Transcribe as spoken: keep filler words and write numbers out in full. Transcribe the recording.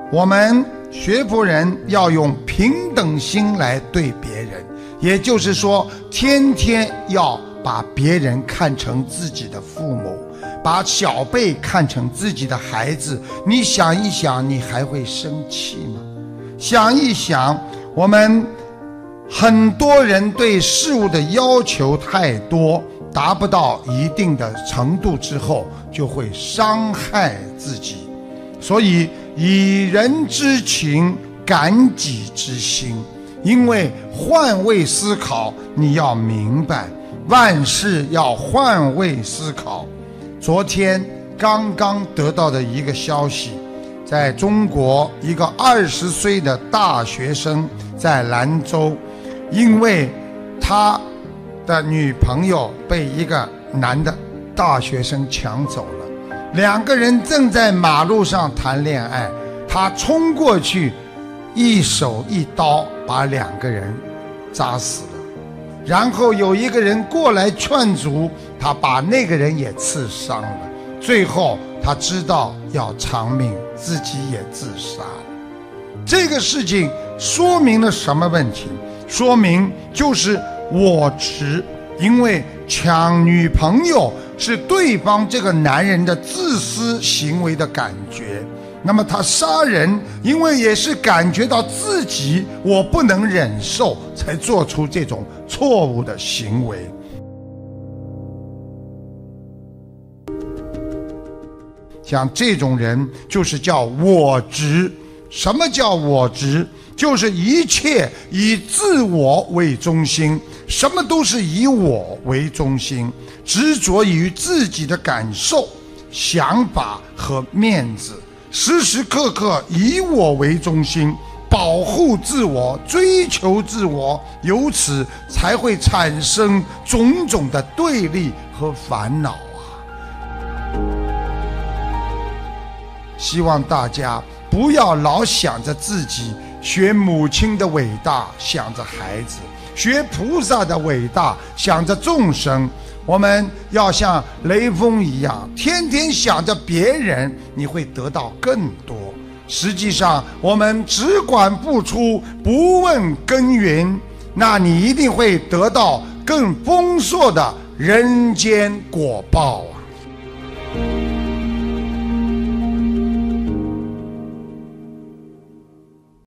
我们学佛人要用平等心来对别人，也就是说，天天要把别人看成自己的父母，把小辈看成自己的孩子。你想一想，你还会生气吗？想一想，我们很多人对事物的要求太多，达不到一定的程度之后，就会伤害自己。所以以人之情感己之心，因为换位思考，你要明白万事要换位思考。昨天刚刚得到的一个消息，在中国一个二十岁的大学生在兰州，因为他的女朋友被一个男的大学生抢走了，两个人正在马路上谈恋爱，他冲过去，一手一刀把两个人扎死了。然后有一个人过来劝阻，他把那个人也刺伤了。最后他知道要偿命，自己也自杀了。这个事情说明了什么问题？说明就是我执，因为抢女朋友是对方这个男人的自私行为的感觉，那么他杀人，因为也是感觉到自己我不能忍受，才做出这种错误的行为。像这种人就是叫我执。什么叫我执？就是一切以自我为中心，什么都是以我为中心，执着于自己的感受、想法和面子，时时刻刻以我为中心，保护自我，追求自我，由此才会产生种种的对立和烦恼啊！希望大家不要老想着自己，学母亲的伟大想着孩子，学菩萨的伟大想着众生。我们要像雷锋一样，天天想着别人，你会得到更多。实际上我们只管付出，不问耕耘，那你一定会得到更丰硕的人间果报啊！